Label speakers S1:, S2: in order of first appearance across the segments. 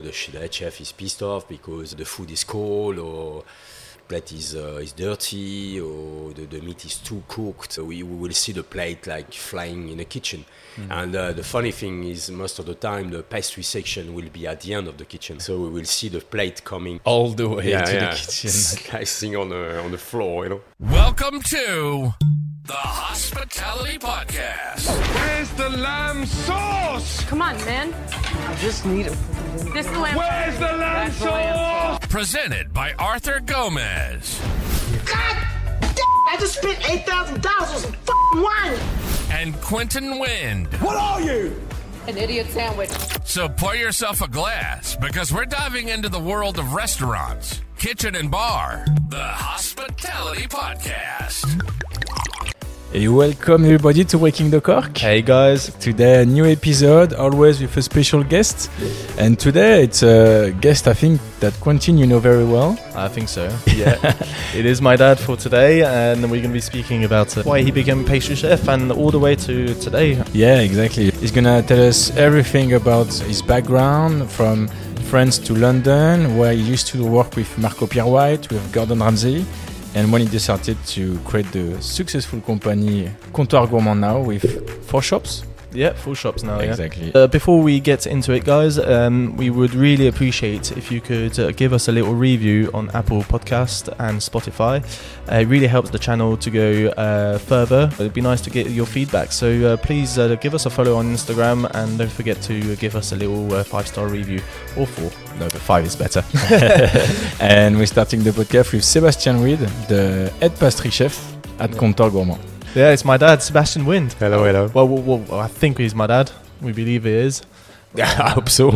S1: The head chef is pissed off because the food is cold or plate is dirty or the meat is too cooked. So we will see the plate like flying in the kitchen. And the funny thing is most of the time the pastry section will be at the end of the kitchen. So we will see the plate coming
S2: all the way to the kitchen.
S1: Slicing on the floor, you know.
S3: Welcome to the Hospitality Podcast.
S4: Where's the lamb sauce?
S5: Come on, man.
S6: I just need it.
S5: This is the lamb.
S4: Where's the lamb sauce?
S3: Presented by Arthur Gomez.
S6: God damn! I just spent $8,000 on some fucking wine.
S3: And Quentin Wind.
S4: What are you?
S5: An idiot sandwich.
S3: So pour yourself a glass because we're diving into the world of restaurants, kitchen and bar. The Hospitality Podcast.
S2: Hey, welcome everybody to Breaking the Cork.
S7: Hey guys.
S2: Today a new episode, always with a special guest. And today it's a guest I think that Quentin you know very well.
S7: I think so, yeah. It is my dad for today, and we're going to be speaking about why he became a pastry chef and all the way to today.
S2: Yeah, exactly. He's going to tell us everything about his background from France to London, where he used to work with Marco Pierre White, with Gordon Ramsay. And when he decided to create the successful company Comptoir Gourmand now with 4 shops.
S7: Yeah, 4 shops now.
S2: Exactly.
S7: Yeah. Before we get into it, guys, we would really appreciate if you could give us a little review on Apple Podcast and Spotify. It really helps the channel to go further. It'd be nice to get your feedback. So please give us a follow on Instagram and don't forget to give us a little 5-star review or 4. No, but 5 is better.
S2: And we're starting the podcast with Sebastian Reed, the head pastry chef at Comptoir Gourmand.
S7: Yeah, it's my dad, Sebastian Wind.
S1: Hello, hello.
S7: Well, I think he's my dad. We believe he is.
S1: I hope so.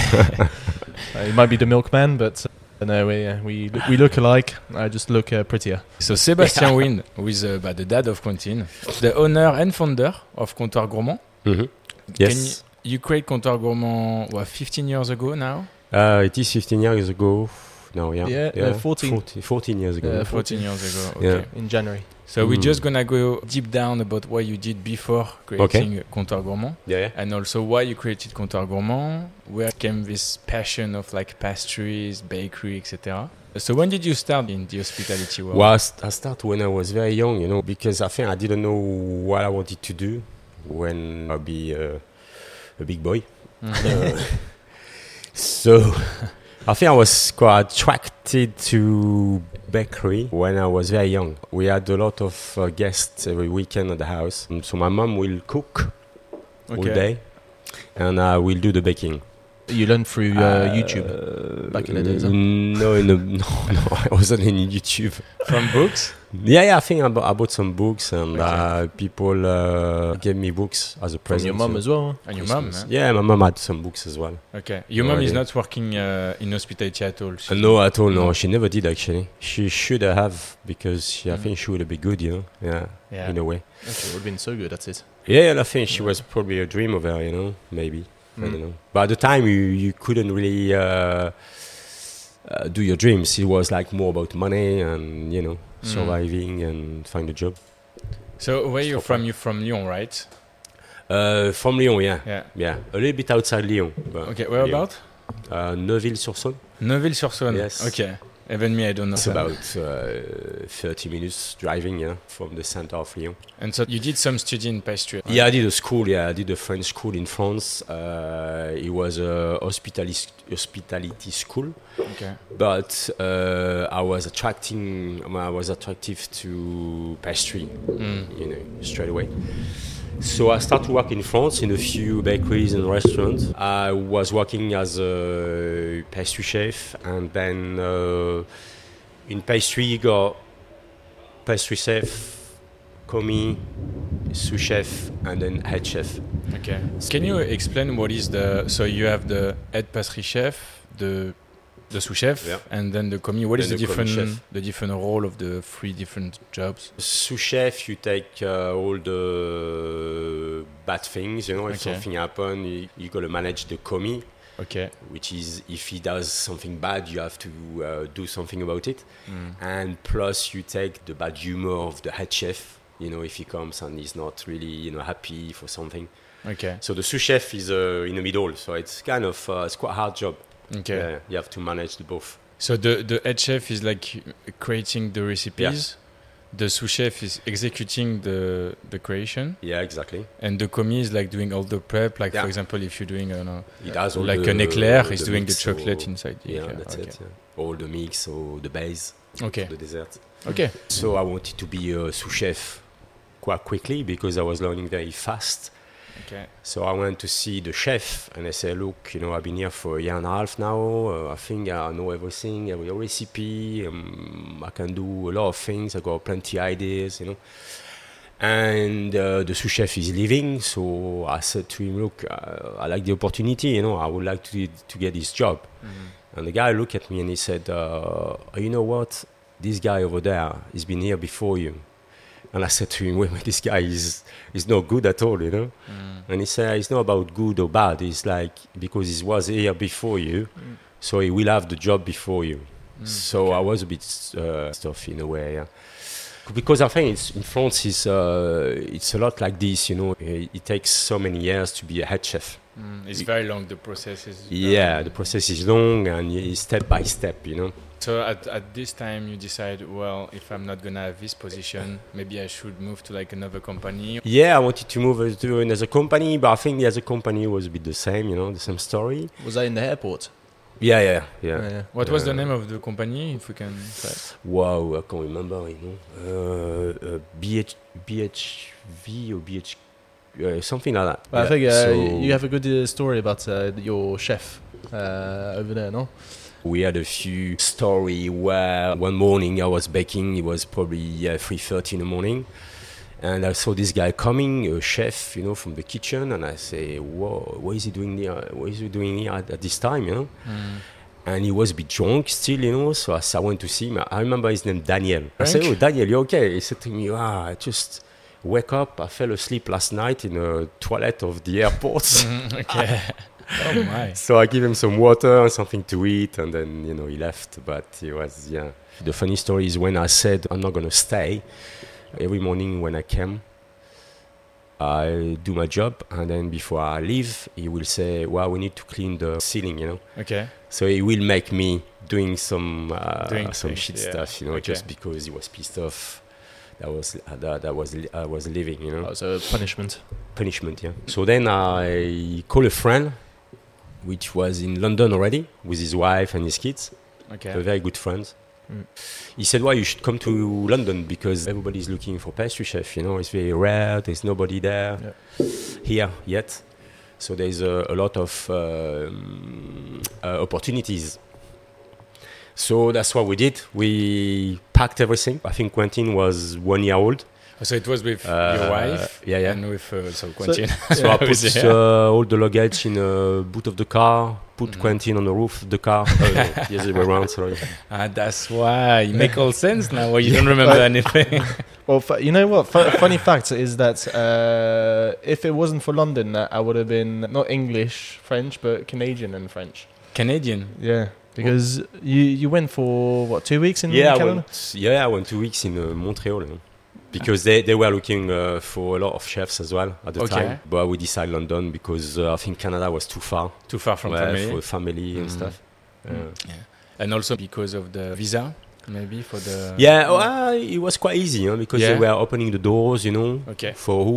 S7: He might be the milkman, but no, we look alike. I just look prettier.
S2: So Sebastian Wind, who is the dad of Quentin, the owner and founder of Comptoir Gourmand.
S1: Mm-hmm. Yes.
S2: You create Comptoir Gourmand 15 years ago now?
S1: It is 15 years ago. No, yeah. 14 years ago.
S2: 14 years ago, okay.
S1: Yeah.
S7: In January.
S2: So we're just going to go deep down about what you did before creating Comptoir Gourmand.
S1: Yeah.
S2: And also why you created Comptoir Gourmand, where came this passion of like pastries, bakery, etc. So when did you start in the hospitality world?
S1: Well, I started when I was very young, you know, because I think I didn't know what I wanted to do when I'll be a big boy. So I think I was quite attracted to bakery when I was very young. We had a lot of guests every weekend at the house. So my mom will cook all day and I will do the baking.
S7: You learned through YouTube back in the days? Huh?
S1: No, I wasn't in YouTube.
S2: From books?
S1: Yeah, I think I bought some books and people gave me books as a present.
S7: From your mum as well?
S2: And your mum? Huh?
S1: Yeah, my mum had some books as well.
S2: Okay. Your mum is not working in hospitality at all?
S1: No, at all, no. She never did, actually. She should have, because I think she would have been good, you know? Yeah, in a way.
S7: Okay, it would have been so good, that's it.
S1: Yeah, and I think she was probably a dream of her, you know, maybe. I don't know. But at the time, you couldn't really do your dreams. It was like more about money and, you know, surviving and find a job.
S2: So where you're from? You're from Lyon, right?
S1: From Lyon, yeah. A little bit outside Lyon.
S2: Okay, where about?
S1: Neuville-sur-Saône.
S2: Neuville-sur-Saône.
S1: Yes.
S2: Okay. Even me, I don't know.
S1: It's about 30 minutes driving, from the center of Lyon.
S2: And so you did some study in pastry?
S1: Yeah, I did a school. Yeah, I did a French school in France. It was a hospitality school.
S2: Okay.
S1: But I was attractive to pastry, you know, straight away. So I started to work in France in a few bakeries and restaurants. I was working as a pastry chef, and then in pastry you got pastry chef, commis, sous chef, and then head chef.
S2: Okay. Can you explain what is so you have the head pastry chef, the sous chef, and then the commis. What is the different role of the 3 different jobs?
S1: Sous chef, you take all the bad things, you know, if something happens, you got to manage the commis.
S2: Okay.
S1: Which is, if he does something bad, you have to do something about it. And plus, you take the bad humor of the head chef, you know, if he comes and he's not really, you know, happy for something.
S2: Okay.
S1: So the sous chef is in the middle, so it's kind of it's quite a hard job.
S2: Okay.
S1: Yeah, you have to manage the both.
S2: So the head chef is like creating the recipes. The sous chef is executing the creation,
S1: Yeah, exactly.
S2: and the commis is like doing all the prep. Like
S1: Yeah.
S2: for example, if you're doing
S1: He does all
S2: like
S1: the,
S2: an eclair, he's
S1: the
S2: doing the
S1: mix
S2: chocolate
S1: or-
S2: inside. The
S1: Yeah,
S2: eclair.
S1: that's
S2: Okay.
S1: it. Yeah. All the mix or the base,
S2: Okay.
S1: the dessert.
S2: Okay.
S1: So I wanted to be a sous chef quite quickly because I was learning very fast.
S2: Okay.
S1: So I went to see the chef and I said, look, I've been here for a year and a half now. I think I know everything, every recipe. I can do a lot of things. I got plenty ideas, And the sous chef is leaving. So I said to him, look, I like the opportunity, I would like to get this job. And the guy looked at me and he said, you know what? This guy over there, he's been here before you. And I said to him, wait, this guy is not good at all, And he said, it's not about good or bad. It's like, because he was here before you, so he will have the job before you. So I was a bit tough in a way, yeah. Because I think in France, it's a lot like this, It takes so many years to be a head chef.
S2: It's very long. The process is.
S1: Yeah, the process is long and it's step by step,
S2: So at this time, you decide, well, if I'm not gonna have this position, maybe I should move to like another company.
S1: Yeah, I wanted to move to another company, but I think the other company was a bit the same, the same story.
S7: Was that in the airport?
S1: Yeah.
S2: What was the name of the company, if we can say?
S1: Wow, I can't remember, BHV or BH, something like that.
S7: Well, I think
S1: So
S7: you have a good story about your chef over there, no?
S1: we had a few story where one morning I was baking. It was probably 3:30 in the morning, and I saw this guy coming, a chef, from the kitchen, and I say, "Whoa, what is he doing here? What is he doing here at this time?" And he was a bit drunk still, So I went to see him. I remember his name, Daniel. I said, "Oh, Daniel, you okay?" He said to me, "I just wake up. I fell asleep last night in the toilet of the airport."
S2: Okay. Oh my.
S1: So I give him some water and something to eat, and then he left. But it was The funny story is when I said I'm not gonna stay. Every morning when I came, I do my job, and then before I leave, he will say, "Well, we need to clean the ceiling,"
S2: Okay.
S1: So he will make me doing some
S2: things,
S1: shit
S2: yeah.
S1: stuff,
S2: Okay.
S1: just because he was pissed off. I was leaving,
S7: That was a punishment.
S1: punishment, yeah. So then I call a friend, which was in London already, with his wife and his kids,
S2: Okay.
S1: a very good friend. He said, well, you should come to London because everybody's looking for pastry chef, It's very rare, there's nobody there here yet. So there's a lot of opportunities. So that's what we did. We packed everything. I think Quentin was 1 year old.
S2: So it was with your wife,
S1: yeah.
S2: and with Quentin.
S1: So I put
S2: Yeah.
S1: all the luggage in the boot of the car, put Quentin on the roof of the car. No, the other way around, sorry.
S2: That's why it make all sense now. Why you don't remember anything?
S7: Well, you know what? Funny fact is that if it wasn't for London, I would have been not English, French, but Canadian and French.
S2: Canadian.
S7: Yeah, because you went for what, 2 weeks in
S1: I
S7: Canada?
S1: went 2 weeks in Montreal. Because they were looking for a lot of chefs as well at the time. But we decided London because I think Canada was too far.
S2: Too far from family.
S1: For family and stuff.
S2: And also because of the visa, maybe for the...
S1: Yeah, well, it was quite easy because they were opening the doors,
S2: Okay.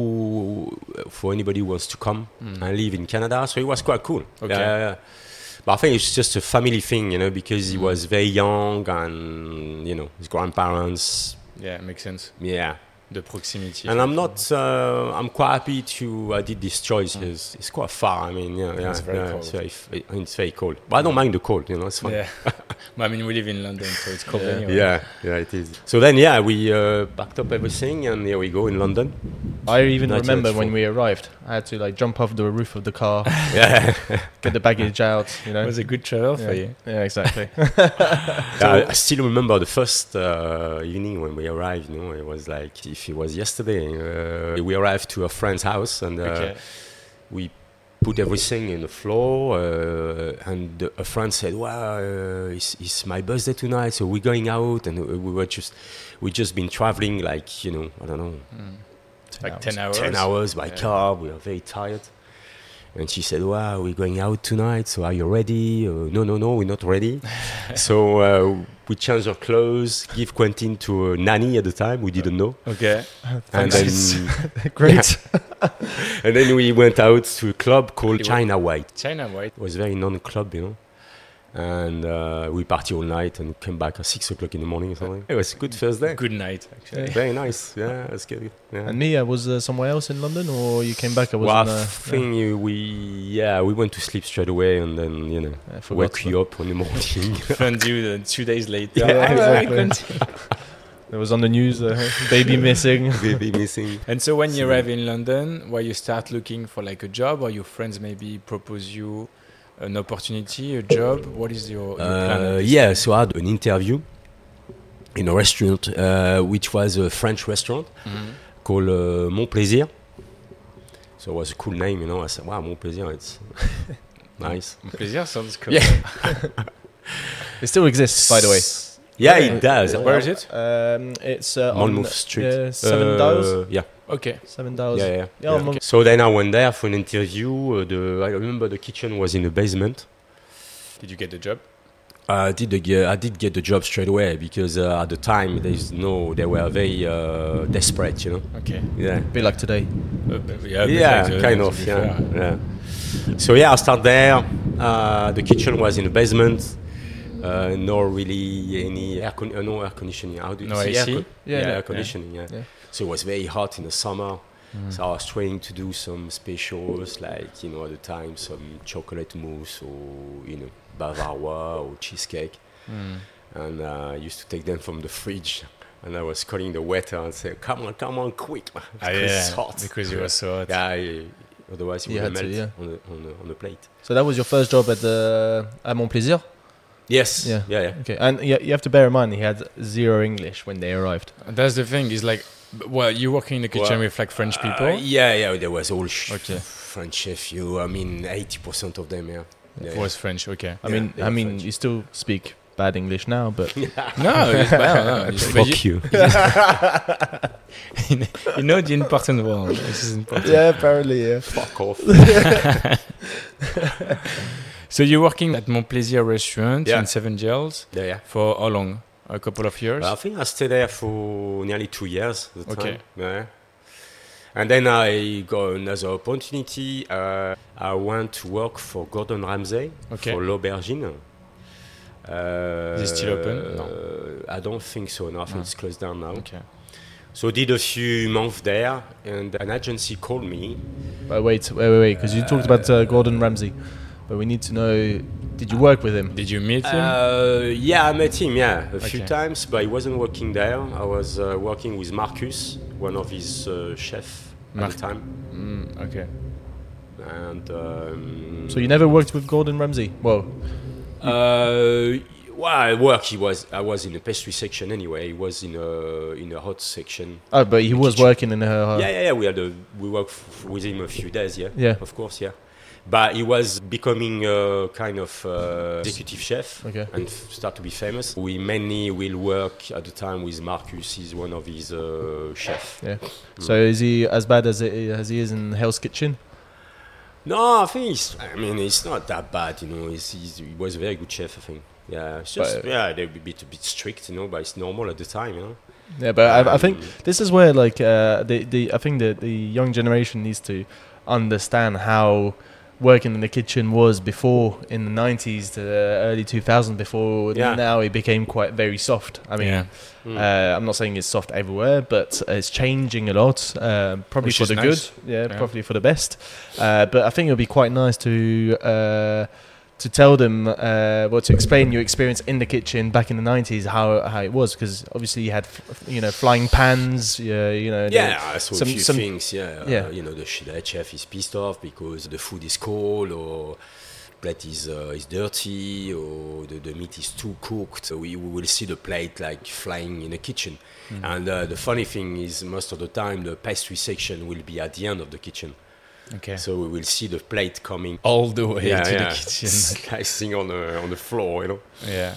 S1: for anybody who wants to come and live in Canada. So it was quite cool.
S2: Okay.
S1: But I think it's just a family thing, because he was very young and, his grandparents...
S2: Yeah, makes sense.
S1: Yeah.
S2: The proximity.
S1: And I'm not. I'm quite happy I did this choice because it's quite far. I mean,
S2: It's very cold.
S1: It's very cold. But I don't mind the cold. It's fine.
S2: Yeah. But I mean, we live in London, so it's cold anyway.
S1: Yeah, it is. So then, we packed up everything and here we go in London.
S7: I even
S1: Not
S7: remember
S1: yet
S7: when
S1: full.
S7: we arrived. I had to jump off the roof of the car,
S1: Yeah,
S7: get the baggage out.
S2: It was a good travel for you.
S7: Yeah, exactly.
S1: I still remember the first evening when we arrived. It was like if it was yesterday. We arrived to a friend's house and we put everything in the floor. And a friend said, "Well, it's my birthday tonight, so we're going out." And we just been traveling I don't know.
S2: Like 10 hours.
S1: 10 hours by car. We are very tired. And she said, "Wow, we're going out tonight. So are you ready?" No, we're not ready. So we changed our clothes, give Quentin to a nanny at the time. We didn't know.
S2: Okay.
S1: And then,
S7: Great.
S1: and then we went out to a club called China White.
S2: China White.
S1: It was a very non-club, you know. And we party all night and came back at 6 o'clock in the morning or something. It was a good first day.
S2: Good night, actually.
S1: Very nice. Yeah, that's good. Yeah.
S7: And Mia was somewhere else in London, or you came back? I
S1: Well,
S7: wasn't.
S1: I think we went to sleep straight away, and then
S7: forgot
S1: wake you up in the morning.
S2: Found you 2 days later.
S7: Yeah, exactly. It was on the news, baby missing.
S1: Baby missing.
S2: And so when you arrive in London, where you start looking for like a job, or your friends maybe propose you an opportunity, a job? What is your plan?
S1: Yeah, so I had an interview in a restaurant, which was a French restaurant called Mon Plaisir. So it was a cool name, you know. I said, wow, Mon Plaisir, it's nice.
S2: Plaisir sounds cool.
S1: Yeah.
S7: It still exists, by the way.
S1: Yeah, it does.
S2: Where is it?
S7: It's
S1: Monmouth
S7: on
S1: Street.
S7: 7 Dials.
S1: Yeah.
S2: Okay.
S7: 7 Dials.
S1: Yeah.
S7: Okay.
S1: So then I went there for an interview. I remember the kitchen was in the basement.
S2: Did you get the job?
S1: I did get the job straight away because at the time they were very desperate, you know.
S2: Okay.
S1: Yeah.
S7: Be like today.
S2: Yeah,
S1: Kind of. Yeah. So I started there. The kitchen was in the basement. No really any no air conditioning. How do you
S2: No
S1: see
S2: AC?
S1: air conditioning. Yeah.
S7: Yeah.
S1: So it was very hot in the summer. So I was trying to do some specials like at the time some chocolate mousse or Bavarois or cheesecake. And I used to take them from the fridge. And I was calling the waiter and say, "Come on, quick!" Because it's hot.
S2: Because it was so hot.
S1: Yeah, otherwise it would melt on the plate.
S7: So that was your first job at Mon Plaisir?
S1: Yes.
S7: Yeah.
S1: Yeah.
S7: Okay, and you have to bear in mind he had zero English when they arrived.
S2: That's the thing. Is like, well, you working in the kitchen with like French people.
S1: Yeah. There was all
S2: Okay.
S1: French chef. 80% of them. Yeah.
S2: Was French. Okay.
S7: I mean,
S1: French.
S7: you still speak bad English now, but
S2: No, no.
S1: Fuck you.
S2: You know the important word. This is important.
S7: yeah, apparently, yeah.
S1: Fuck off.
S2: So you're working at Mon Plaisir restaurant
S1: Yeah.
S2: in Seven Dials
S1: Yeah.
S2: for how long? A couple of years?
S1: I think I stayed there for nearly 2 years at the
S2: Okay.
S1: time. Yeah. And then I got another opportunity. I went to work for Gordon Ramsay
S2: Okay.
S1: for L'Aubergine.
S2: Is it still open? No.
S1: I don't think so. No, I think it's closed down now.
S2: Okay.
S1: So did a few months there, and an agency called me.
S7: But wait, because you talked about Gordon Ramsay, but we need to know: did you work with him?
S2: Did you meet him?
S1: Yeah, I met him. Yeah, a few
S2: Okay.
S1: times, but he wasn't working there. I was working with Marcus, one of his chefs at the time.
S2: Okay.
S1: And
S7: So you never worked with Gordon Ramsay? Well,
S1: at work I was in the pastry section anyway. He was in a hot section.
S7: oh, but he was
S1: kitchen.
S7: working in her.
S1: Yeah. We worked with him a few days.
S7: Yeah.
S1: Of course. Yeah. But he was becoming a kind of executive chef
S7: Okay.
S1: and start to be famous. We mainly will work at the time with Marcus. He's one of his chefs.
S7: Yeah. So is he as bad as he is in Hell's Kitchen?
S1: No, I think it's not that bad. He was a very good chef. I think. Yeah, it's just they're a bit strict, but it's normal at the time,
S7: Yeah, but I think this is where I think the young generation needs to understand how working in the kitchen was before in the 90s to early 2000s before now it became quite very soft. I mean, I'm not saying it's soft everywhere, but it's changing a lot, probably
S2: Which
S7: for
S2: is
S7: the
S2: nice.
S7: good, probably for the best. But I think it would be quite nice to tell them, to explain your experience in the kitchen back in the 90s, how it was, because obviously you had, flying pans,
S1: I saw a few things. The head chef is pissed off because the food is cold, or plate is dirty, or the meat is too cooked. So we will see the plate like flying in the kitchen. And the funny thing is, most of the time the pastry section will be at the end of the kitchen.
S2: Okay.
S1: So we will see the plate coming
S2: All the way to the
S1: yeah.
S2: kitchen.
S1: Slicing on the floor,
S2: Yeah.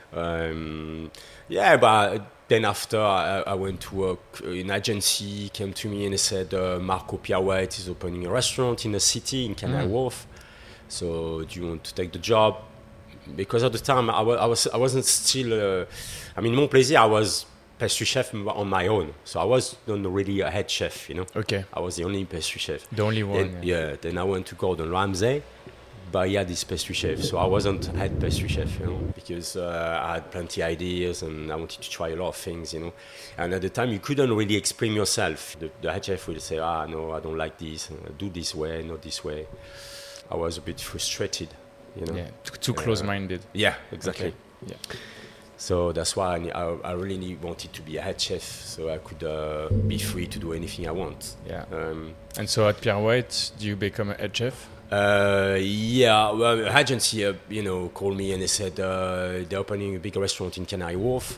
S1: Yeah, but then after I went to work in agency, came to me and they said, Marco Pierre-White is opening a restaurant in the city, in Canary Wharf. So do you want to take the job? Because at the time I wasn't still, Mon Plaisir, I was pastry chef on my own. So I was not really a head chef, you know.
S2: Okay.
S1: I was the only pastry chef.
S2: The only one.
S1: Then I went to Gordon Ramsay. But he had this pastry chef, so I wasn't head pastry chef, you know, because I had plenty of ideas and I wanted to try a lot of things, you know. And at the time, you couldn't really explain yourself. The head chef would say, no, I don't like this, do this way, not this way. I was a bit frustrated, you know.
S2: Yeah, too close-minded.
S1: Yeah, exactly.
S2: Okay. Yeah.
S1: So that's why I really wanted to be a head chef, so I could be free to do anything I want.
S2: Yeah. And so at Pierre-White, do you become a head chef?
S1: Well, agency, called me and they said they're opening a big restaurant in Canary Wharf,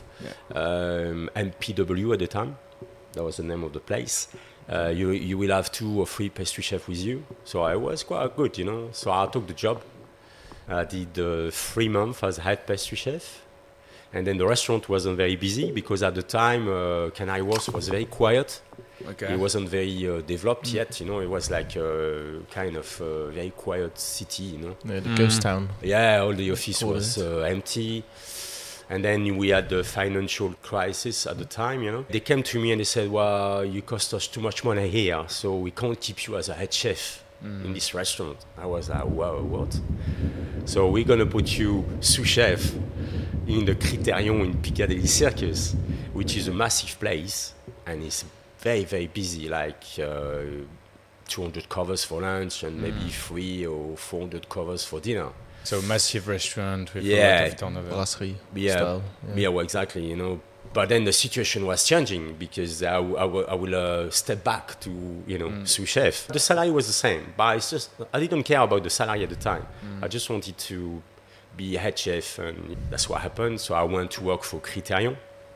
S1: MPW at the time. That was the name of the place. You will have 2 or 3 pastry chefs with you. So I was quite good, you know. So I took the job. I did 3 months as head pastry chef. And then the restaurant wasn't very busy because at the time Canary Wharf was very quiet.
S2: Okay.
S1: It wasn't very developed yet, you know. It was like kind of very quiet city, you know.
S7: Yeah, the ghost town.
S1: Yeah, all the office was empty. And then we had the financial crisis at the time, you know. They came to me and they said, well, you cost us too much money here, so we can't keep you as a head chef in this restaurant. I was like, wow, what? So we're going to put you sous chef in the Criterion in Piccadilly Circus, which is a massive place, and it's very, very busy, like 200 covers for lunch and maybe 300 or 400 covers for dinner.
S2: So massive restaurant with a lot of turnover.
S7: Brasserie
S1: Well,
S7: style.
S1: Exactly, you know. But then the situation was changing because I will step back to, sous chef. The salary was the same, but it's just, I didn't care about the salary at the time. I just wanted to be head chef, and that's what happened. So I went to work for Criterion.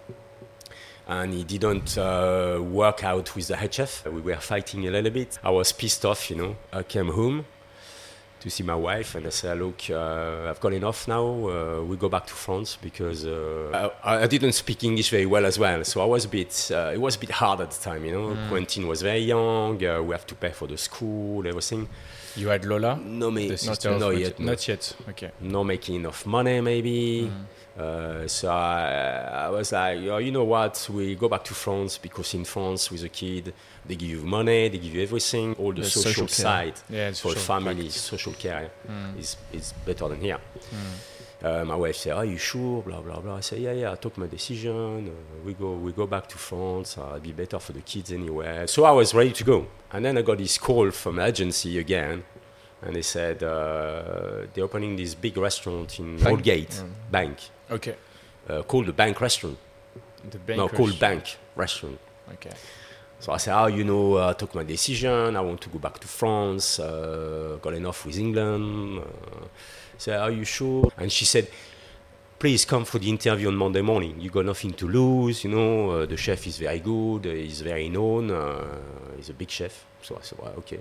S1: And it didn't work out with the head chef. We were fighting a little bit. I was pissed off, you know. I came home to see my wife and I said, look, I've got enough now. We go back to France because I didn't speak English very well as well. So I was it was a bit hard at the time, you know. Quentin was very young. We have to pay for the school, everything.
S2: You had Lola?
S1: No,
S2: not
S1: yet.
S2: Not yet, okay.
S1: Not making enough money, maybe. So I was like, you know what, we go back to France because in France with a kid, they give you money, they give you everything, all the social side for family, social care is better than here. My wife said, are you sure, blah, blah, blah. I said, yeah, I took my decision, we go back to France, it'll be better for the kids anyway. So I was ready to go. And then I got this call from agency again. And they said they're opening this big restaurant in Aldgate, Bank.
S2: Okay.
S1: Called the Bank Restaurant. Called Bank Restaurant.
S2: Okay.
S1: So I said, I took my decision. I want to go back to France. Got enough with England. I said, are you sure? And she said, please come for the interview on Monday morning. You got nothing to lose, you know. The chef is very good. He's very known. He's a big chef. So I said, well, okay.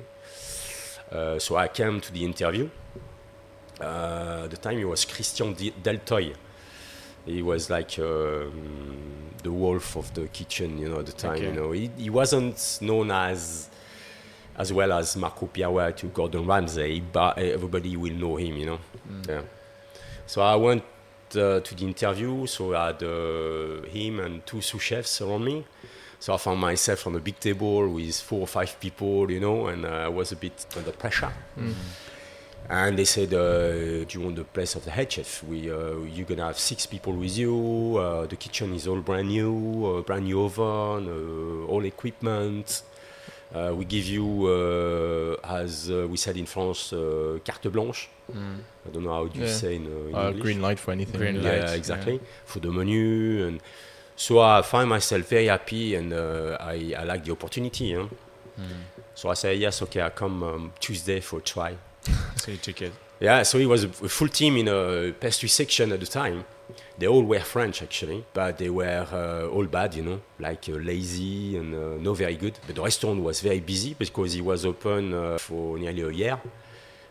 S1: So I came to the interview. At the time, it was Christian Deltoy. He was like the wolf of the kitchen, you know, at the time. Okay. You know, he wasn't known as well as Marco Pierre-White to Gordon Ramsay, but everybody will know him, you know. Yeah. So I went to the interview. So I had him and 2 sous chefs around me. So I found myself on a big table with 4 or 5 people, you know, and I was a bit under pressure. And they said, do you want the place of the head chef? You're going to have 6 people with you. The kitchen is all brand new oven, all equipment. We give you, as we said in France, carte blanche. I don't know how you say in English.
S7: Green light for anything.
S2: Green light.
S1: Yeah, exactly. For the menu. And so I find myself very happy and I like the opportunity. You know? So I say, yes, okay, I come Tuesday for a try.
S2: So you took it.
S1: Yeah, so it was a full team in a pastry section at the time. They all were French, actually, but they were all bad, you know, like lazy and not very good. But the restaurant was very busy because it was open for nearly a year.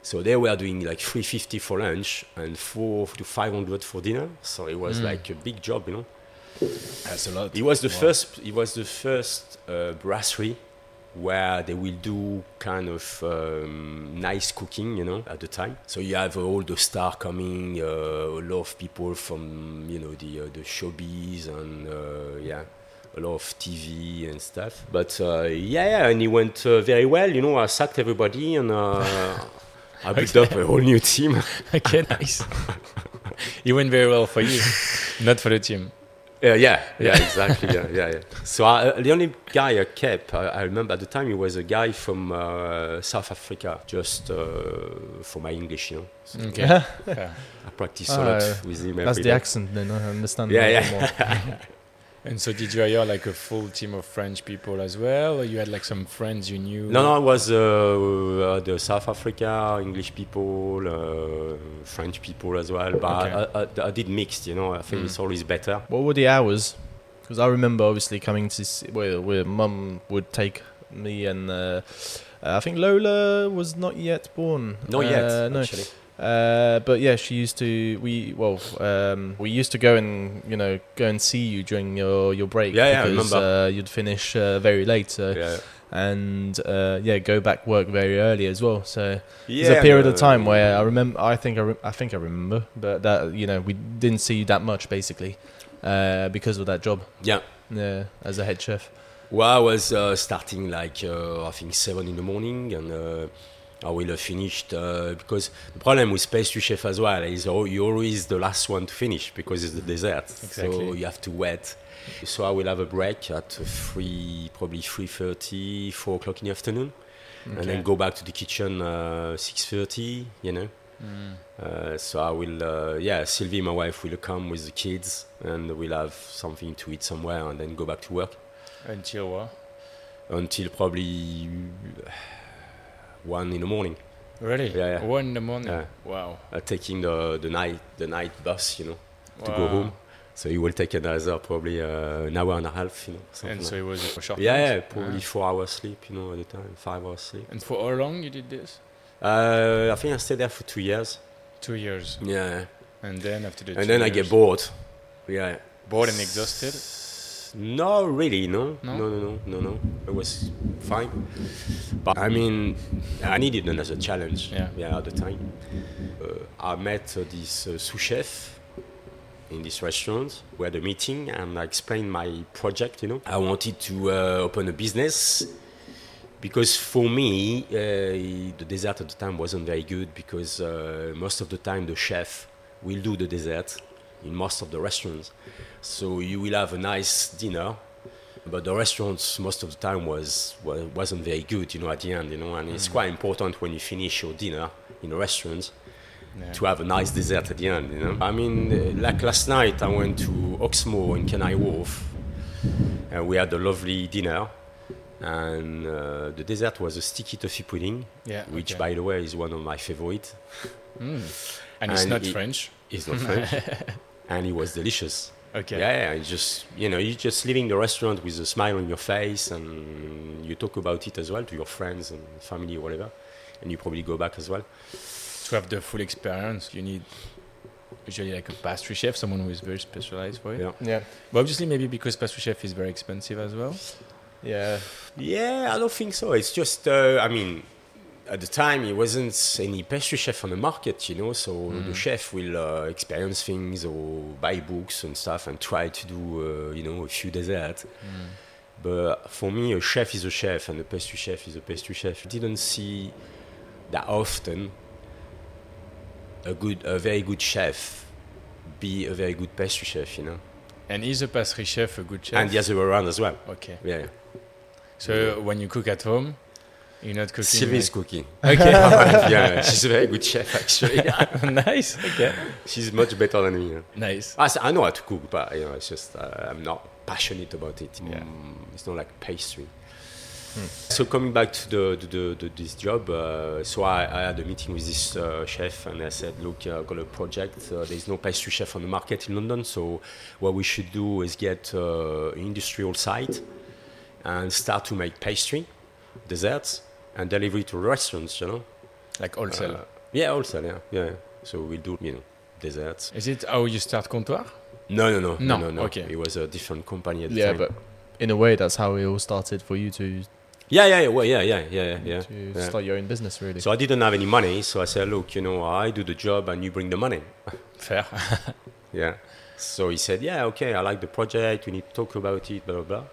S1: So they were doing like 350 for lunch and 400 to 500 for dinner. So it was like a big job, you know.
S2: That's a lot.
S1: It was the first. It was the first brasserie where they will do kind of nice cooking, you know, at the time. So you have all the stars coming, a lot of people from, you know, the showbiz and a lot of TV and stuff. But and it went very well, you know. I sacked everybody and I built up a whole new team.
S2: Okay, nice. It went very well for you, not for the team.
S1: Exactly. So the only guy I kept, I remember at the time, he was a guy from South Africa, just for my English, you know. So
S2: Okay. Yeah.
S1: I practice a lot with him.
S7: That's
S1: every
S7: the
S1: day.
S7: accent then, I understand.
S1: Yeah.
S2: And so did you hire like a full team of French people as well, or you had like some friends you knew?
S1: No, it was the South Africa, English people, French people as well. But I did mixed, you know. I think it's always better.
S7: What were the hours? Because I remember obviously coming to see, where mum would take me and I think Lola was not yet born.
S1: Not yet,
S7: no.
S1: actually.
S7: But yeah, she used to. We used to go and see you during your break.
S1: Yeah, I
S7: because
S1: remember.
S7: you'd finish very late. So and go back work very early as well. So there's a period of time where I remember. I think I remember, but that we didn't see you that much basically because of that job.
S1: Yeah.
S7: Yeah, as a head chef.
S1: Well, I was starting like I think 7 in the morning, and I will have finished because the problem with pastry chef as well is you're always the last one to finish because it's the dessert.
S2: Exactly.
S1: So you have to wait. So I will have a break at 3:30, 4 o'clock in the afternoon, and then go back to the kitchen 6:30. You know. So I will, Sylvie, my wife, will come with the kids, and we'll have something to eat somewhere, and then go back to work
S2: Until what?
S1: until probably 1 in the morning.
S2: Really?
S1: Yeah.
S2: 1 in the morning.
S1: Yeah.
S2: Wow.
S1: Taking the night bus, you know, to go
S2: Wow.
S1: home. So it will take another probably an hour and a half, you know.
S2: And so it was a short.
S1: Probably 4 hours sleep, you know, at the time, 5 hours sleep.
S2: And for how long you did this?
S1: I think I stayed there for 2 years.
S2: 2 years.
S1: Yeah.
S2: And then after the 2
S1: And then I
S2: years,
S1: get bored. Yeah.
S2: bored and exhausted.
S1: No, really, no.
S2: No?
S1: No. It was fine. But I mean, I needed another challenge.
S2: Yeah.
S1: At the time. I met this sous chef in this restaurant. We had a meeting and I explained my project, you know. I wanted to open a business because for me, the dessert at the time wasn't very good because most of the time the chef will do the dessert in most of the restaurants. So you will have a nice dinner, but the restaurants most of the time wasn't very good, you know, at the end, you know, and it's quite important when you finish your dinner in a restaurant to have a nice dessert at the end, you know. I mean, like last night I went to Oxmoor in Canary Wharf and we had a lovely dinner, and the dessert was a sticky toffee pudding, which by the way is one of my favorite.
S2: And it's not French.
S1: It's not French. And it was delicious.
S2: Okay.
S1: Yeah, it's just, you know, you're just leaving the restaurant with a smile on your face, and you talk about it as well to your friends and family or whatever, and you probably go back as well.
S2: To have the full experience, you need usually like a pastry chef, someone who is very specialized for it.
S1: Yeah.
S2: But obviously, maybe because pastry chef is very expensive as well.
S7: Yeah.
S1: Yeah, I don't think so. It's just, I mean, at the time, it wasn't any pastry chef on the market, you know, so the chef will experience things or buy books and stuff and try to do, a few desserts. But for me, a chef is a chef and a pastry chef is a pastry chef. I didn't see that often a very good chef be a very good pastry chef, you know.
S2: And is a pastry chef a good chef?
S1: And the other way around as well.
S2: Okay.
S1: Yeah.
S2: So when you cook at home, you're not cooking.
S1: Sylvie's cooking.
S2: Okay.
S1: Yeah, she's a very good chef, actually.
S2: Nice. Okay.
S1: She's much better than me.
S2: Nice.
S1: I know how to cook, but it's just I'm not passionate about it.
S2: Yeah.
S1: It's not like pastry. So coming back to this job, so I had a meeting with this chef, and I said, look, I've got a project. There's no pastry chef on the market in London, so what we should do is get an industrial site and start to make pastry, desserts, and deliver it to restaurants, you know.
S2: Like wholesale.
S1: Yeah, wholesale. Yeah. So we'll do, desserts.
S2: Is it how you start Comptoir?
S1: No.
S2: Okay.
S1: It was a different company at the
S7: Yeah,
S1: time.
S7: but in a way, that's how it all started for you to
S1: Yeah. Well, yeah.
S7: start your own business, really.
S1: So I didn't have any money, so I said, look, I do the job and you bring the money.
S2: Fair.
S1: Yeah. So he said, yeah, okay, I like the project. We need to talk about it, blah, blah, blah.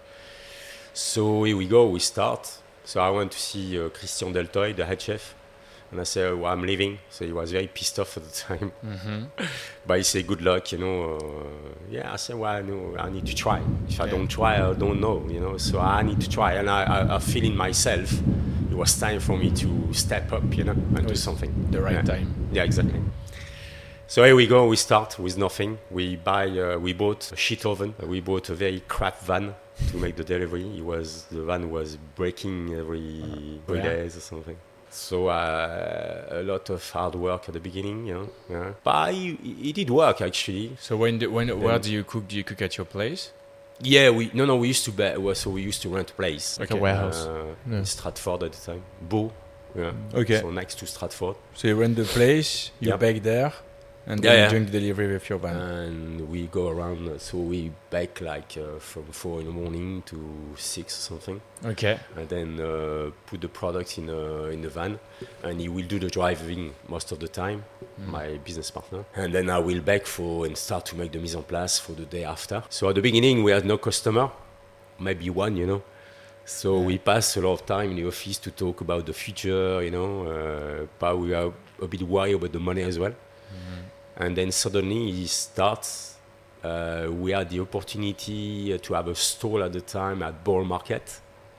S1: So here we go, we start. So I went to see Christian Deltoy, the head chef. And I said, well, I'm leaving. So he was very pissed off at the time. But he said, good luck, Yeah, I said, well, no, I need to try. If I don't try, I don't know, So I need to try. And I feel in myself, it was time for me to step up, and do something.
S2: The right time.
S1: Yeah, exactly. So here we go. We start with nothing. We bought a shit oven. We bought a very crap van to make the delivery. The van was breaking every 3 days or something. So a lot of hard work at the beginning, Yeah. But it did work actually.
S2: So where do you cook? Do you cook at your place?
S1: Yeah, we used to so we used to rent a place.
S7: Like a warehouse.
S1: In Stratford at the time. Beau. Yeah.
S2: Okay.
S1: So next to Stratford.
S2: So you rent the place, you bake there, and then you doing the delivery with your van.
S1: And we go around, so we bake from 4 in the morning to 6 or something.
S2: Okay.
S1: And then put the product in the van, and he will do the driving most of the time, my business partner. And then I will bake and start to make the mise en place for the day after. So at the beginning we had no customer, maybe one, So we pass a lot of time in the office to talk about the future, but we are a bit worried about the money as well. And then suddenly he starts. We had the opportunity to have a stall at the time at Borough Market,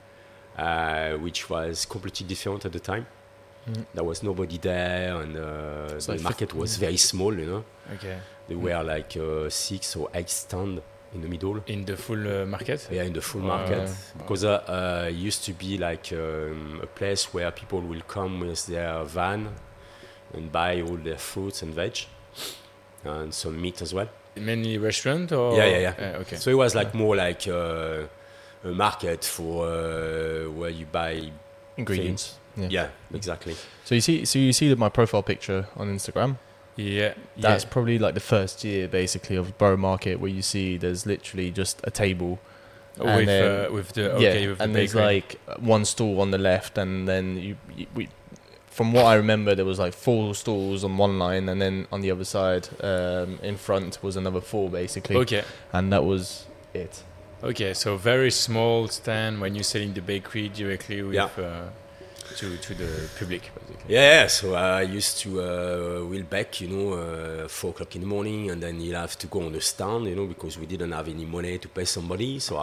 S1: which was completely different at the time. There was nobody there, and the market was very small,
S2: Okay.
S1: There were 6 or 8 stands in the middle.
S2: In the full market?
S1: Yeah, in the full market. Because it used to be a place where people will come with their van and buy all their fruits and veg. And some meat as well.
S2: Mainly restaurant or?
S1: Yeah.
S2: Okay.
S1: So it was more like a market for where you buy
S7: Ingredients.
S1: Yeah, exactly.
S7: So you see my profile picture on Instagram.
S2: Yeah.
S7: That's probably the first year basically of Borough Market, where you see there's literally just a table.
S2: With the
S7: there's one stall on the left, and then we from what I remember, there was 4 stalls on one line, and then on the other side, in front, was another 4 basically.
S2: Okay.
S7: And that was it.
S2: Okay, so very small stand when you're selling the bakery directly with to the public, basically.
S1: Yeah. So I used to will bake, 4 o'clock in the morning, and then you'll have to go on the stand, because we didn't have any money to pay somebody. So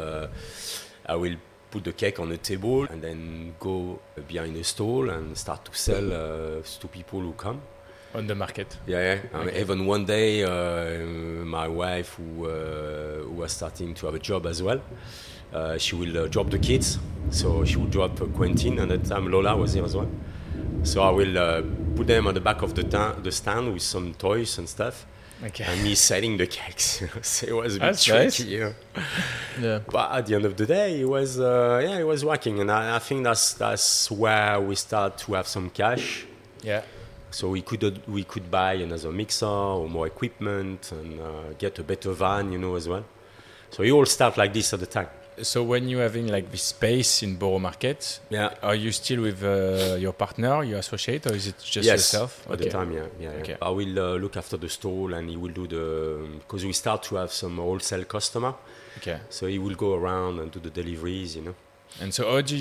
S1: I will put the cake on the table and then go behind the stall and start to sell to people who come.
S2: On the market.
S1: Yeah. Even one day, my wife, who was starting to have a job as well, she will drop the kids. So she will drop Quentin, and at the time Lola was here as well. So I will put them on the back of the stand with some toys and stuff.
S2: Okay.
S1: And me selling the cakes. So it was a bit
S2: That's
S1: tricky.
S2: nice.
S7: Yeah.
S1: But at the end of the day, it was working, and I think that's where we start to have some cash.
S2: Yeah.
S1: So we could buy another mixer or more equipment and get a better van, as well. So it all start like this at the time.
S2: So when you're having this space in Borough Market, are you still with your partner, your associate, or is it just yourself?
S1: At the time, yeah.
S2: Okay.
S1: I will look after the stall, and he will do because we start to have some wholesale customer.
S2: Okay.
S1: So he will go around and do the deliveries,
S2: And so how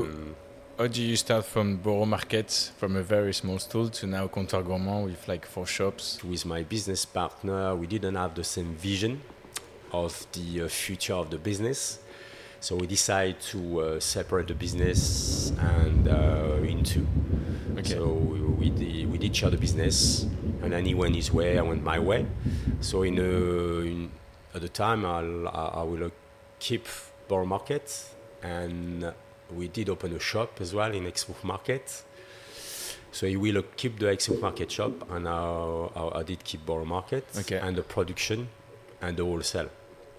S2: do you start from Borough Market, from a very small stall, to now Comptoir Gourmand with 4 shops?
S1: With my business partner, we didn't have the same vision of the future of the business. So we decided to separate the business and in 2. Okay. So we did share the business, and then he went his way, I went my way. So at the time, I will keep Borough Market, and we did open a shop as well in Exmouth Market. So he will keep the Exmouth Market shop, and I did keep Borough Market, and the production and the wholesale.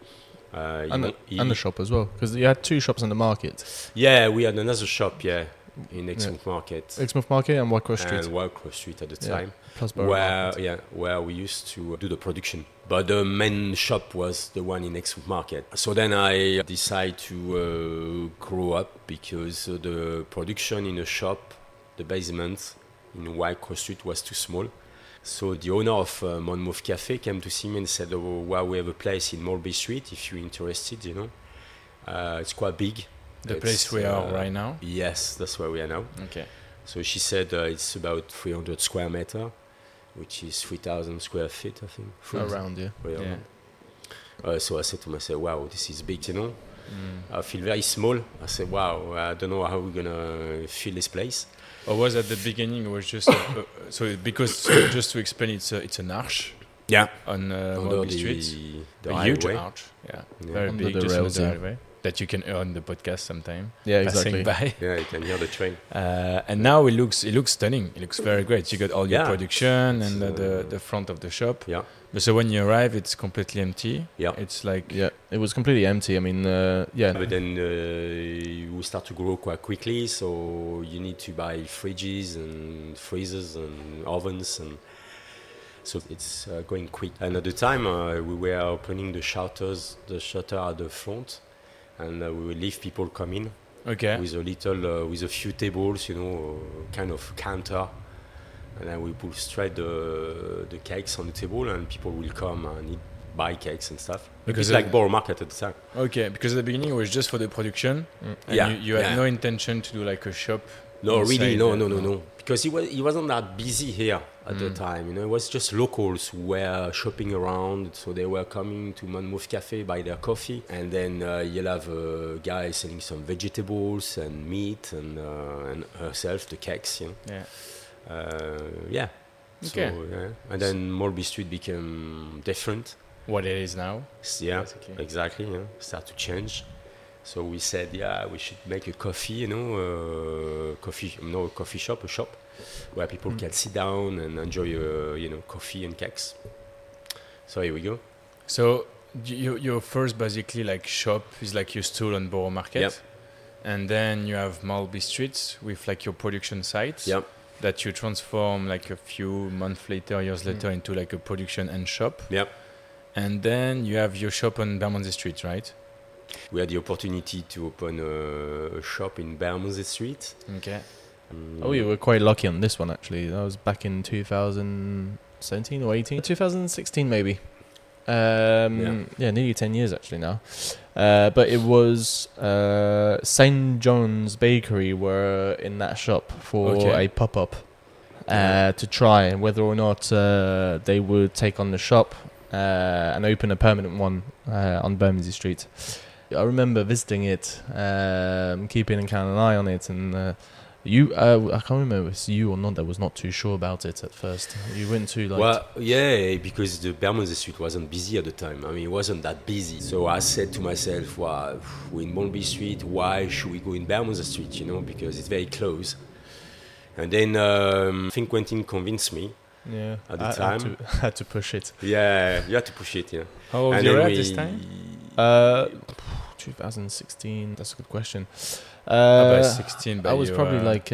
S7: And the shop as well, because you had 2 shops on the market.
S1: Yeah, we had another shop, in Exmouth Market.
S7: Exmouth Market and Whitecross Street.
S1: And Whitecross Street at the
S7: Yeah.
S1: time,
S7: Plus Borough Market.
S1: where we used to do the production. But the main shop was the one in Exmouth Market. So then I decided to grow up because the production in a shop, the basement in Whitecross Street was too small. So the owner of Monmouth Cafe came to see me and said, "Oh, well, we have a place in Mulberry Street if you're interested, you know. It's quite big."
S2: The
S1: It's,
S2: place we are right now?
S1: Yes, that's where we are now.
S2: Okay.
S1: So she said it's about 300 square meter, which is 3,000 square feet, I think.
S7: Around, yeah.
S1: So I said to myself, wow, this is big, you know. I feel very small. I said, wow, I don't know how we're going to fill this place.
S2: Or was at the beginning, it was just, just to explain, it's an arch.
S1: Yeah.
S2: On
S1: Under
S2: Mulberry Street.
S1: the
S2: A huge
S1: highway.
S2: arch. Yeah. Very
S7: Under
S2: big,
S7: the
S2: just
S7: rails,
S2: on the
S7: yeah.
S2: highway. That you can hear on the podcast sometime.
S7: Yeah,
S2: passing
S7: exactly.
S2: by.
S1: Yeah, you can hear the train.
S2: And now it looks stunning. It looks very great. You got all your
S1: Yeah.
S2: production and
S1: It's,
S2: the front of the shop.
S1: Yeah.
S2: But so when you arrive, it's completely empty.
S1: Yeah.
S2: It's like
S7: Yeah, it was completely empty. I mean, yeah.
S1: But then we start to grow quite quickly, so you need to buy fridges and freezers and ovens, and so it's going quick. And at the time, we were opening the shutter at the front, and we would leave people come in
S2: okay.
S1: with with a few tables, you know, kind of counter, and then we put straight the cakes on the table, and people will come and buy cakes and stuff.
S2: Because
S1: It's like Borough Market at the time.
S2: Okay, because at the beginning it was just for the production. And
S1: Yeah,
S2: you had
S1: yeah.
S2: no intention to do like a shop.
S1: No, really,
S2: inside
S1: no. Because he wasn't that busy here at the time. You know, it was just locals who were shopping around, so they were coming to Monmouth Cafe buy their coffee, and then you'll have a guy selling some vegetables and meat and herself the cakes. You know.
S2: Yeah. Okay.
S1: So, yeah. And then Mulberry Street became different.
S2: What it is now.
S1: Yeah,
S2: Basically.
S1: exactly. Yeah, start to change. So we said, yeah, we should make a coffee, you know, coffee shop, a shop where people can sit down and enjoy, coffee and cakes. So here we go.
S2: So your first basically like shop is like your stall on Borough Market.
S1: Yep.
S2: And then you have Mulberry Street with like your production sites.
S1: Yep.
S2: That you transform like a few months later, years later into like a production and shop.
S1: Yep.
S2: And then you have your shop on Bermondsey Street, right?
S1: We had the opportunity to open a shop in Bermondsey Street.
S2: Okay.
S7: Oh, we were quite lucky on this one actually. That was back in 2017 or 18, 2016 maybe. Yeah, nearly 10 years actually now. But it was St. John's Bakery were in that shop for a pop-up to try whether or not they would take on the shop and open a permanent one on Bermondsey Street. I remember visiting it, keeping kind of an eye on it, and I can't remember if it's you or not that was not too sure about it at first. You went to like...
S1: Well, yeah, because the Bermondsey Street wasn't busy at the time. I mean, it wasn't that busy. So I said to myself, well, we're in Mulberry Street, why should we go in Bermondsey Street, you know, because it's very close. And then I think Quentin convinced me at the time.
S7: I had to push it.
S1: Yeah, you had to push it, yeah.
S2: How old
S1: And
S2: you
S1: then
S2: were at this time?
S7: 2016, that's a good question.
S2: About 16, but
S7: I was
S2: you
S7: probably
S2: were
S7: like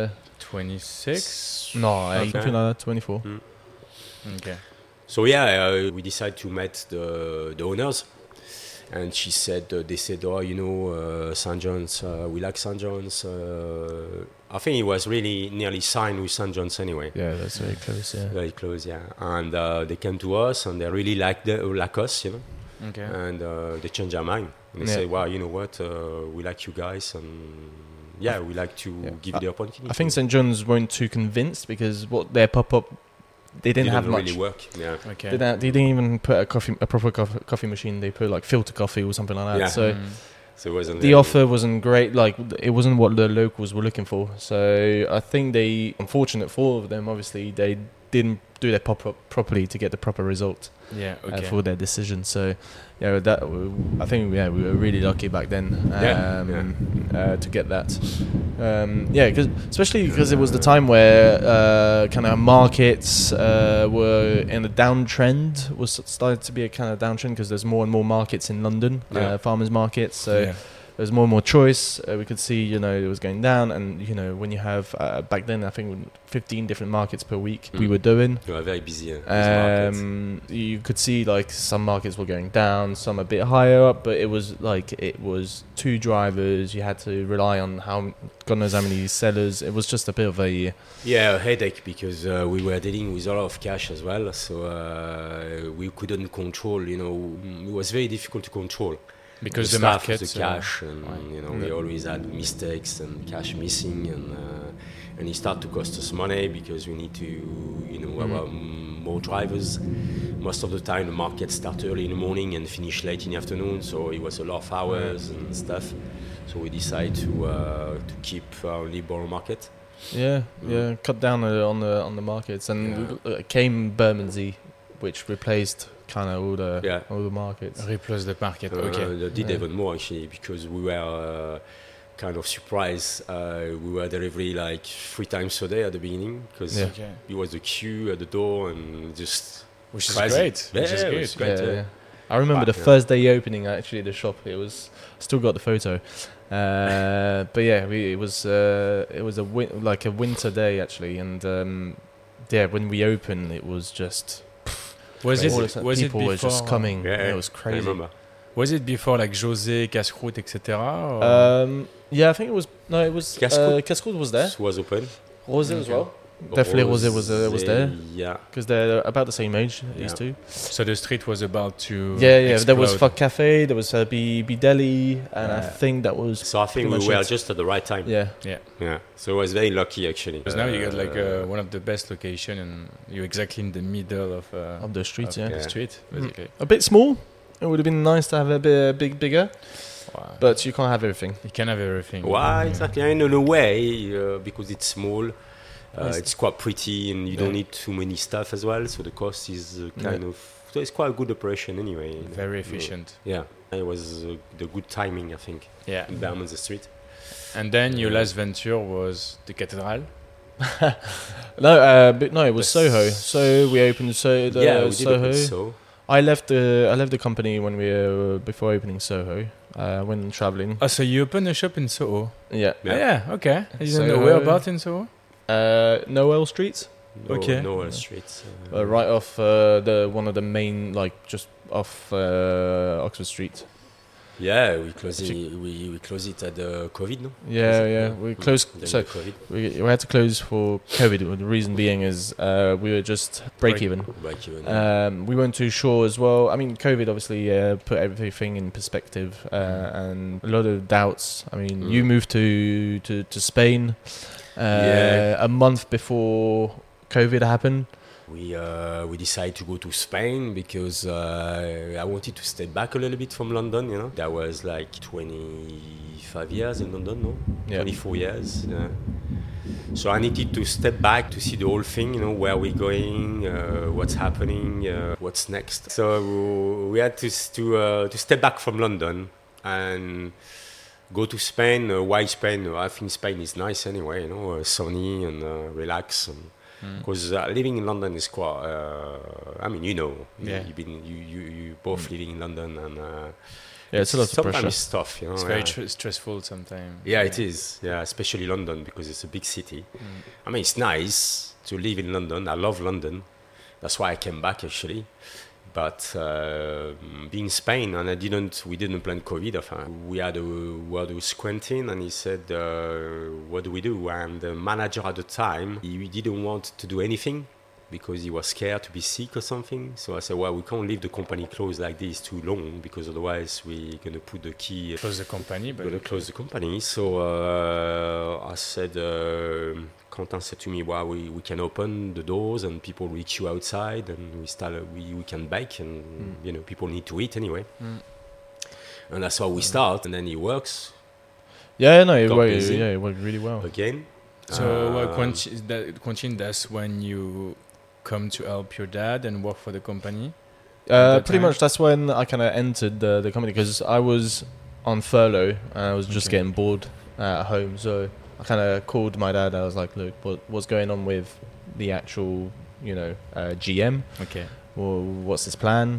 S2: 26.
S7: no,
S1: Okay.
S7: something like that, 24.
S2: Okay.
S1: So yeah, we decided to meet the owners, and she said they said, oh, you know, St. John's, we like St. John's. I think it was really nearly signed with St. John's anyway.
S7: Yeah, that's very close. Yeah.
S1: Very close, yeah. And they came to us, and they really like us, you know.
S2: Okay.
S1: And they changed their mind. And they said, wow, you know what, we like you guys, and yeah, we like to give you the opportunity.
S7: I think St. John's weren't too convinced because what their pop-up, they didn't have much.
S1: really work. Yeah.
S2: Okay.
S7: They didn't even put a proper coffee machine. They put like filter coffee or something like that.
S1: Yeah.
S7: So
S1: So it wasn't
S7: the
S1: really-
S7: offer wasn't great. Like it wasn't what the locals were looking for. So I think unfortunate for them, obviously they didn't do their pop-up properly to get the proper result
S2: Yeah. Okay.
S7: for their decision. So yeah, I think we were really lucky back then to get that. Especially because it was the time where kind of markets were in a downtrend. Was started to be a kind of downtrend because there's more and more markets in London, farmers markets. So there was more and more choice. We could see, you know, it was going down, and you know, when you have back then, I think 15 different markets per week we were doing.
S1: We were very busy. With markets.
S7: You could see like some markets were going down, some a bit higher up, but it was 2 drivers. You had to rely on God knows how many sellers. It was just a bit of a
S1: headache because we were dealing with a lot of cash as well, so we couldn't control. You know, it was very difficult to control.
S2: Because
S1: the
S2: the
S1: staff,
S2: market,
S1: the cash, and you know, we always had mistakes and cash missing, and it started to cost us money because we need to, you know, have more drivers. Most of the time, the market started early in the morning and finished late in the afternoon, so it was a lot of hours and stuff. So we decided to keep our labor market.
S7: Cut down on the markets, and came Bermondsey, which replaced kind of all the markets.
S2: Replace the market.
S1: They did even more actually, because we were kind of surprised. We were delivering like 3 times a day at the beginning because it was the queue at the door and just
S2: which is
S1: crazy.
S2: great.
S1: Yeah,
S2: Which is
S1: it was great.
S7: Yeah. I remember the first day opening actually the shop. It was still got the photo, but yeah, it was a winter day actually, and when we opened, it was just.
S2: Was it
S7: people
S2: before?
S7: were just coming.
S1: Yeah,
S7: it was crazy.
S1: I remember.
S2: Was it before like José, Casse-Croûte, etc.?
S7: Yeah, I think it was. No, it was. Casse-Croûte was there.
S1: It was open.
S7: Rosé as well. Definitely Rosé was there.
S1: Yeah.
S7: Because they're about the same age, these two.
S2: So the street was about to.
S7: Yeah. There was Fuck Cafe, there was B-Deli, and I think that was.
S1: So I think we were just at the right time.
S7: Yeah.
S1: So I was very lucky actually.
S2: Because now you got like one of the best location, and you're exactly in the middle of
S7: the street.
S2: The street, basically.
S7: A bit small. It would have been nice to have a bit bigger.
S2: Wow.
S7: But you can't have everything.
S2: You can have everything.
S1: Why exactly? In a way, because it's small. It's quite pretty, and you don't need too many staff as well, so the cost is kind of. So it's quite a good operation anyway.
S2: Very efficient.
S1: Yeah, it was the good timing, I think.
S2: Yeah.
S1: In Bermondsey Street.
S2: And then your last venture was the Cathedral.
S7: No, it was Soho. So we opened Soho.
S1: Soho.
S7: I left the company when before opening Soho. When traveling.
S2: Oh, so you opened a shop in Soho?
S7: Yeah.
S2: Okay. You didn't know whereabouts in Soho?
S7: Noel Street.
S1: Noel Street.
S7: Right off one of the main, like just off Oxford Street.
S1: Yeah, we closed it at the COVID, no?
S7: Yeah. We closed. So we had to close for COVID. The reason being is we were just break even. We weren't too sure as well. I mean, COVID obviously put everything in perspective and a lot of doubts. I mean, you moved to Spain a month before COVID happened.
S1: We decided to go to Spain because I wanted to step back a little bit from London, you know. That was like 25 years in London, no? Yeah. 24 years. Yeah. So I needed to step back to see the whole thing, you know, where we're going, what's happening, what's next. So we had to step back from London and go to Spain. Why Spain? I think Spain is nice anyway, you know, sunny and relax. Because living in London is quite. I mean, you know, you both living in London, and
S7: it's a lot of pressure.
S1: Sometimes it's tough, you know.
S2: It's very stressful sometimes.
S1: Yeah, it is. Yeah, especially London because it's a big city. I mean, it's nice to live in London. I love London. That's why I came back actually. But being in Spain, and we didn't plan COVID. We had a word with Quentin, and he said, "What do we do?" And the manager at the time, he didn't want to do anything because he was scared to be sick or something. So I said, "Well, we can't leave the company closed like this too long because otherwise we're gonna put the key."
S2: Close the company, but
S1: gonna close the company. So I said. Quentin said to me, "Well, we can open the doors and people will queue outside, and we can bake, and you know, people need to eat anyway." And that's how we start. And then it works.
S7: Yeah, no, it worked really well.
S1: Again.
S2: So Quentin, that's when you come to help your dad and work for the company.
S7: Pretty much, that's when I kind of entered the company because I was on furlough and I was just getting bored at home, so. I kind of called my dad. I was like, "Look, what's going on with the actual, GM?"
S2: Okay.
S7: what's his plan.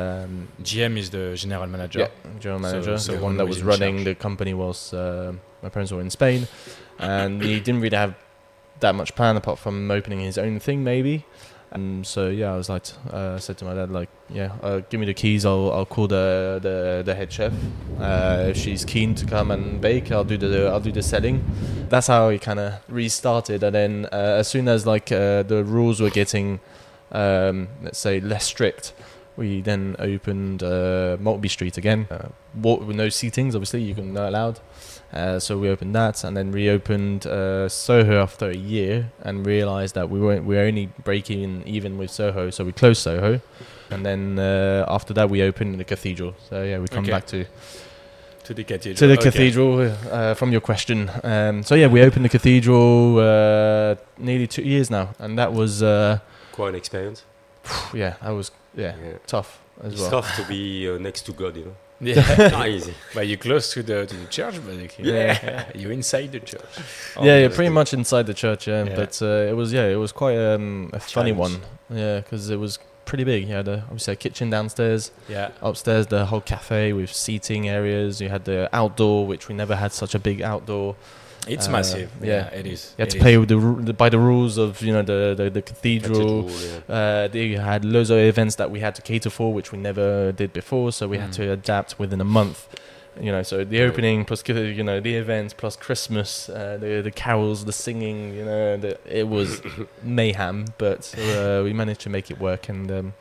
S2: GM is the general manager.
S7: Yeah, general manager.
S2: So
S7: the
S2: the
S7: one
S2: one
S7: that
S2: who is
S7: was
S2: in
S7: running
S2: charge.
S7: the company was my parents were in Spain, and he didn't really have that much plan apart from opening his own thing, maybe. And so I was like, said to my dad, like, give me the keys. I'll call the head chef. If she's keen to come and bake, I'll do the selling. That's how it kind of restarted. And then as soon as like the rules were getting, let's say, less strict, we then opened Maltby Street again. With no seatings, obviously, you're not allowed. So we opened that, and then reopened Soho after a year, and realised that we were only breaking even with Soho, so we closed Soho, and then after that we opened the Cathedral. So we come back to
S2: the Cathedral.
S7: the Cathedral from your question. We opened the Cathedral nearly 2 years now, and that was
S1: Quite an experience.
S7: that was tough as
S1: It's
S7: well.
S1: tough to be next to God, you know.
S2: Yeah.
S1: Not easy.
S2: But you're close to the church, basically.
S7: Yeah.
S2: You're inside the church.
S7: Pretty much inside the church.
S2: Yeah.
S7: But it was quite a funny
S1: Challenge.
S7: one. Yeah, because it was pretty big. You had obviously a kitchen downstairs,
S2: Yeah.
S7: upstairs the whole cafe with seating areas. You had the outdoor, which we never had such a big outdoor.
S2: It's massive.
S7: yeah.
S2: It is.
S7: You had
S2: It
S7: to
S2: is.
S7: pay with by the rules of the cathedral. They had loads of events that we had to cater for, which we never did before. So we had to adapt within a month. So the opening plus the events plus Christmas, the carols, the singing. It was mayhem, but we managed to make it work, and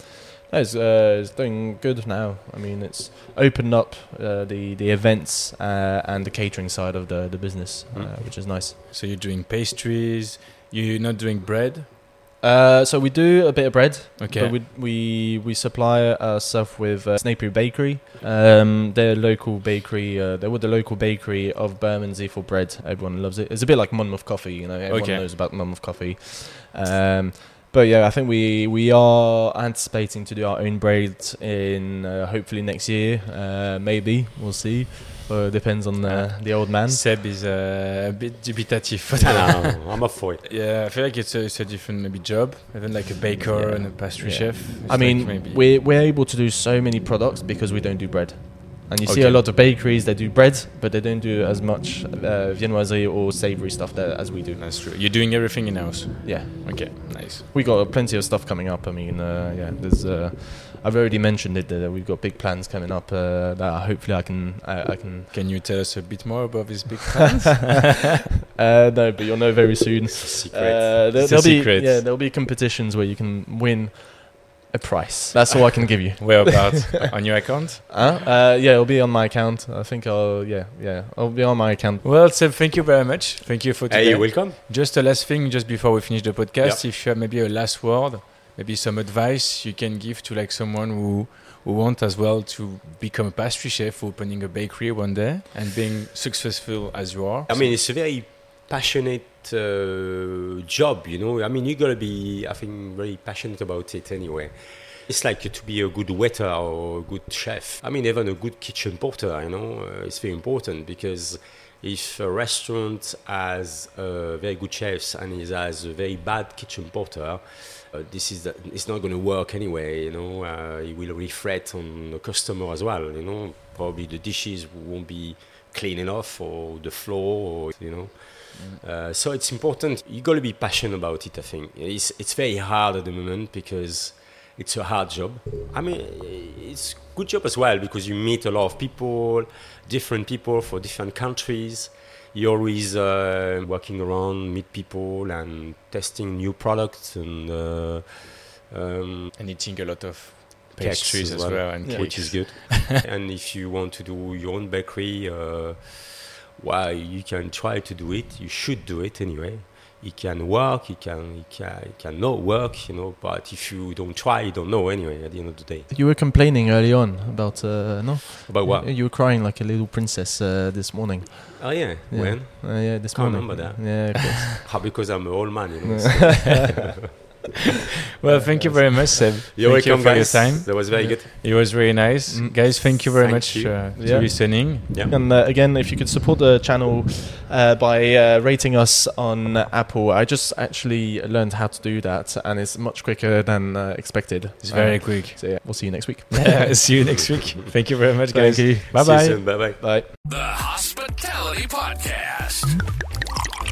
S7: it's doing good now. I mean, it's opened up the events and the catering side of the business, which is nice.
S2: So you're doing pastries. You're not doing bread.
S7: So we do a bit of bread.
S2: Okay.
S7: But we supply ourselves with Snapery Bakery. They're a local bakery. They were the local bakery of Bermondsey for bread. Everyone loves it. It's a bit like Monmouth Coffee. Everyone knows about Monmouth Coffee. But I think we are anticipating to do our own bread in hopefully next year. Maybe we'll see. Depends on the old man.
S2: Seb is a bit dubitative.
S1: No, I'm up for it.
S2: Yeah, I feel like it's a different maybe job, even like a baker and a pastry chef. It's
S7: I mean,
S2: like maybe
S7: we're able to do so many products because we don't do bread. And you see
S2: Okay.
S7: a lot of bakeries that do bread, but they don't do as much viennoiserie or savoury stuff there as we do.
S2: that's true. You're doing everything in house.
S7: Yeah,
S2: Okay, nice.
S7: we got plenty of stuff coming up. I mean, there's. I've already mentioned it that we've got big plans coming up that hopefully I can.
S2: Can you tell us a bit more about these big plans?
S7: No, but you'll know very soon.
S1: Secret.
S7: There'll be
S2: secret.
S7: there'll be competitions where you can win a price. That's all I can give you.
S2: Whereabouts? On your account?
S7: It'll be on my account. I think I'll be on my account.
S2: Well, Seb, thank you very much. Thank you for today.
S1: Hey, you're welcome.
S2: Just a last thing, just before we finish the podcast,
S1: Yeah.
S2: if you have maybe a last word, maybe some advice you can give to like someone who want as well to become a pastry chef, opening a bakery one day and being successful as you are.
S1: I mean, it's a very passionate job, I mean, you gotta be, I think, very passionate about it anyway. It's like to be a good waiter or a good chef. I mean, even a good kitchen porter, it's very important, because if a restaurant has very good chefs and it has a very bad kitchen porter, it's not going to work anyway. It will reflect on the customer as well. Probably the dishes won't be clean enough, or the floor, so it's important. You got to be passionate about it. I think it's very hard at the moment because it's a hard job. I mean, it's a good job as well because you meet a lot of people, different people for different countries. You're always walking around, meet people and testing new products and
S2: eating a lot of
S1: cakes
S2: pastries as well and
S1: which
S2: cakes.
S1: is good. And if you want to do your own bakery, you can try to do it. You should do it anyway. It can work, it can not work, but if you don't try, you don't know anyway at the end of the day.
S7: You were complaining early on about no?
S1: About what?
S7: You were crying like a little princess this morning.
S1: Oh yeah, when?
S7: This
S1: Can't
S7: morning.
S1: remember that.
S7: Yeah, of course.
S1: Because I'm an old man, so
S2: Well, thank you very much, Seb.
S1: You're
S2: Thank you
S1: welcome,
S2: for
S1: guys.
S2: your time.
S1: That was very good.
S2: It was really nice. Guys, thank you very
S1: Thank
S2: much
S1: you.
S2: to
S7: Yeah.
S2: listening.
S1: Yeah.
S7: And again, if you could support the channel by rating us on Apple. I just actually learned how to do that, and it's much quicker than expected.
S2: It's very quick.
S7: So yeah, we'll see you next week.
S2: See you next week. Thank you very much, guys.
S7: Thank you.
S2: Bye
S1: See you
S2: bye.
S1: soon. Bye bye.
S7: Bye.
S3: The Hospitality Podcast.